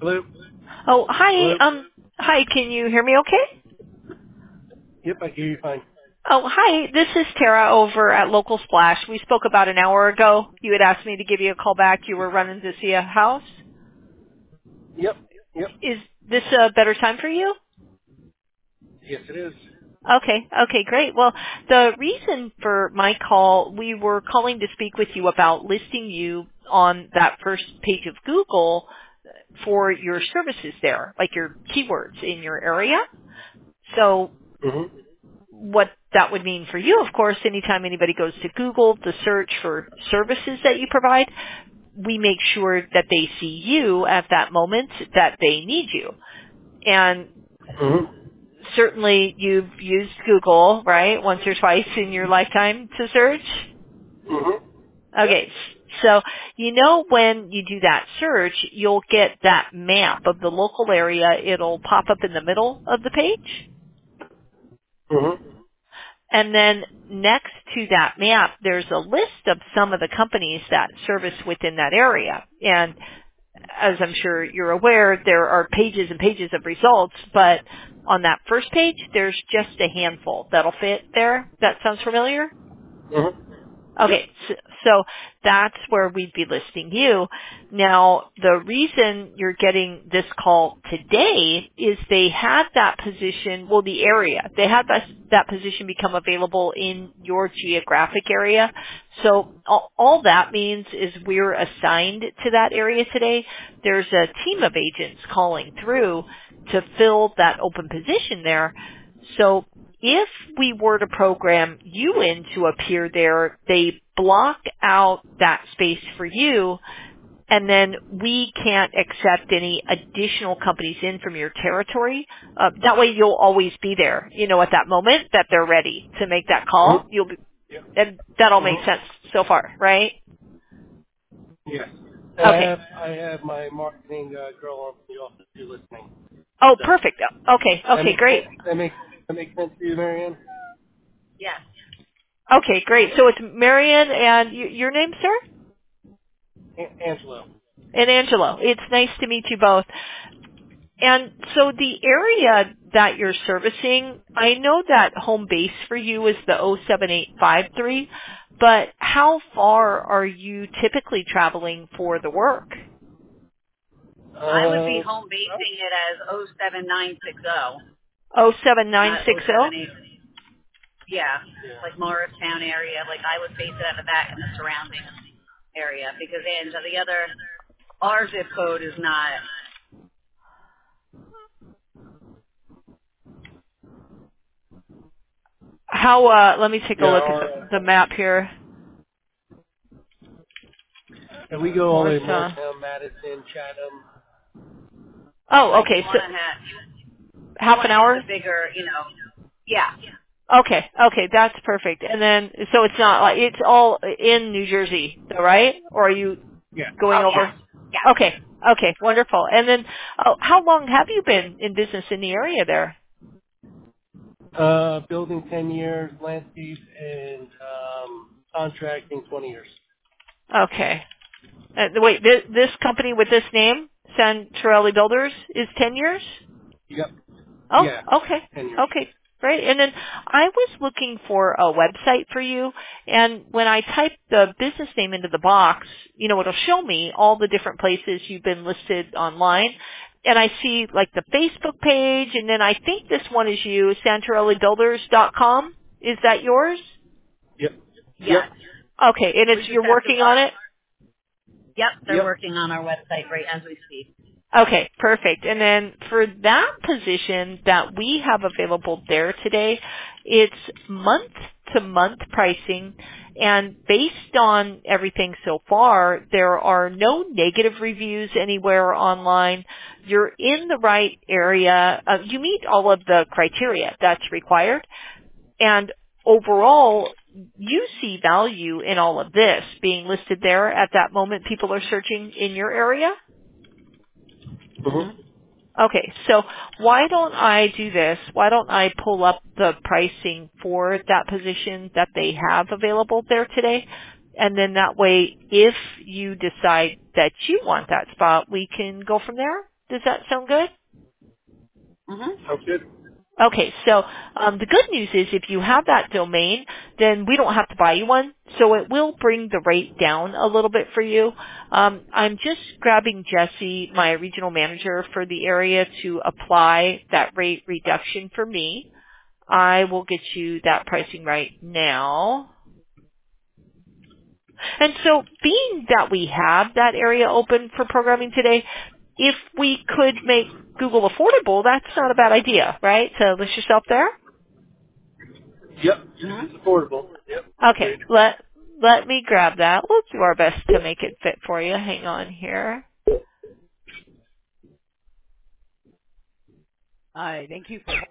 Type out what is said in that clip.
Hello? Oh, hi. Hello? Hi. Can you hear me okay? Yep, I hear you fine. Oh, hi. This is Tara over at Local Splash. We spoke about an hour ago. You had asked me to give you a call back. You were running to see a house. Yep, yep. Is this a better time for you? Yes, it is. Okay, great. Well, the reason for my call, we were calling to speak with you about listing you on that first page of Google for your services there, like your keywords in your area. So Mm-hmm. what that would mean for you, of course, anytime anybody goes to Google to search for services that you provide, we make sure that they see you at that moment that they need you. And Mm-hmm. certainly you've used Google, right, once or twice in your lifetime to search. Mm-hmm. Yep. Okay, so you know when you do that search, you'll get that map of the local area. It'll pop up in the middle of the page. Mm-hmm. And then next to that map, there's a list of some of the companies that service within that area. And as I'm sure you're aware, there are pages and pages of results, but on that first page, there's just a handful that'll fit there. That sounds familiar? Mm-hmm. Yep. Okay, so that's where we'd be listing you. Now, the reason you're getting this call today is they had that position, well, the area, they had that position become available in your geographic area. So all that means is we're assigned to that area today. There's a team of agents calling through to fill that open position there. So if we were to program you in to appear there, they block out that space for you, and then we can't accept any additional companies in from your territory. That way you'll always be there, at that moment that they're ready to make that call. Mm-hmm. You'll be, Yep. and that all makes Mm-hmm. sense so far, right? Yes. And Okay. I have my marketing girl on the office too listening. Oh, So perfect. Okay, great. that makes sense to you, Marianne? Yes. Okay, great. So it's Marion and your name, sir? Angelo. And Angelo. It's nice to meet you both. And so the area that you're servicing, I know that home base for you is the 07853, but how far are you typically traveling for the work? I would be Uh, home basing it as 07960, not 07960? 078. Yeah, yeah. like Morristown area. Like I would base it out of that in the surrounding area because our zip code is not. Let me take a Yeah, look at the map here. and we go all the way to Morristown. Morristown, Madison, Chatham. Oh, Like okay, you so want to have you half want an to hit hour? the bigger, Yeah. Okay, that's perfect. And then, so it's not like, it's all in New Jersey, though, right? Or are you Yeah. going Oh yeah. over? Yeah. Okay, wonderful. And then, how long have you been in business in the area there? Building 10 years, landscape, and contracting 20 years. Okay. Wait, this company with this name, Santorelli Builders, is 10 years? Yep. Oh, Yeah. okay. 10 years. Okay. Great. And then I was looking for a website for you, and when I type the business name into the box, it'll show me all the different places you've been listed online. And I see like the Facebook page, and then I think this one is you, SantorelliBuilders.com. Is that yours? Yep. Yep. Yes. Okay. And We just you're have to. working on it? Yep. They're Yep. working on our website right as we speak. Okay, perfect. And then for that position that we have available there today, it's month-to-month pricing, and based on everything so far, there are no negative reviews anywhere online. You're in the right area. You meet all of the criteria that's required, and overall, you see value in all of this being listed there at that moment people are searching in your area. Mm-hmm. Okay, so why don't I do this? Why don't I pull up the pricing for that position that they have available there today? And then that way, if you decide that you want that spot, we can go from there. Does that sound good? Sounds good. Okay, so the good news is if you have that domain, then we don't have to buy you one, so it will bring the rate down a little bit for you. I'm just grabbing Jesse, my regional manager for the area, to apply that rate reduction for me. I will get you that pricing right now. And so being that we have that area open for programming today, if we could make Google affordable, that's not a bad idea, right? To list yourself there? Yep. It's affordable. Yep. Okay, let me grab that. We'll do our best to make it fit for you. Hang on here. Hi, thank you for